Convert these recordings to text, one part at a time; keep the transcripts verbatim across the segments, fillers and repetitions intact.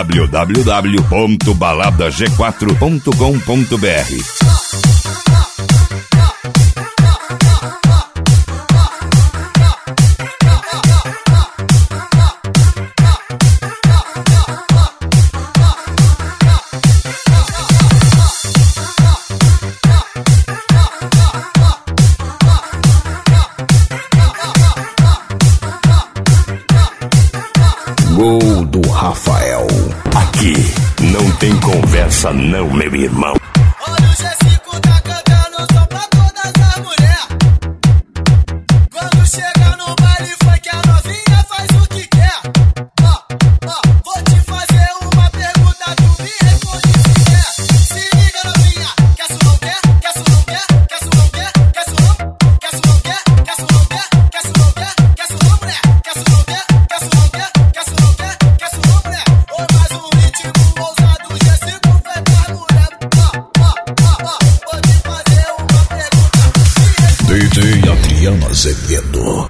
w w w ponto balada g quatro ponto com ponto b r. Gol do Rafael. Aqui não tem conversa não, meu irmão. Olha o G cinco tá cantando só pra todas as mulheres. Quando chega no baile funk a novinha faz o que quer. Ó, ó, vou te fazer uma pergunta, tu me responde se quer. Se liga novinha, quer su não quer? Quer su não quer? Quer su não quer? Quer su não? Quer su não quer? Quer su não quer? Quer su não quer? Quer su não mulher? Quer su não quer? Quer su não quer? Quer su não quer? Quer su não mulher? Ou mais um ritmo ousado, G cinco vai pra mulher. Ó, ó, ó, ó, vou te fazer uma pergunta. D J Adriano Azevedo.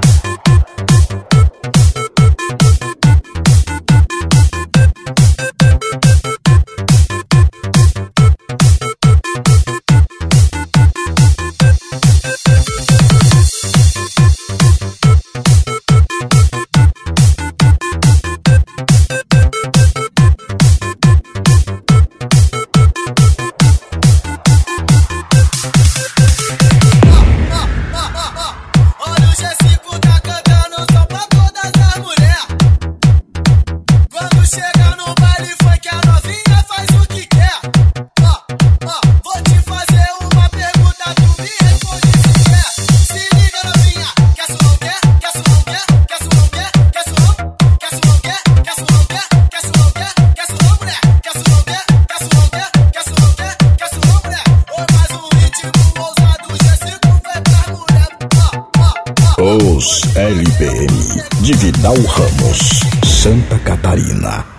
Olha o G cinco tá cantando só pra todas as mulheres. Quando chega no baile funk a novinha faz o que quer. Ó, ó, vou te fazer uma pergunta, tu me responde se quer. Se liga novinha, quer su não quer? Quer su não quer? Quer su não quer? Quer su não? Quer su não quer? Quer su não quer? Quer su não quer? Quer su não mulher? Quer su não quer? Quer su não quer? Quer su não quer? Quer su não mulher? Ou mais um ritmo ousado, G cinco vai pra mulher. Ó, ó, ó. Os L P M de Vidal Ramos, Santa Catarina.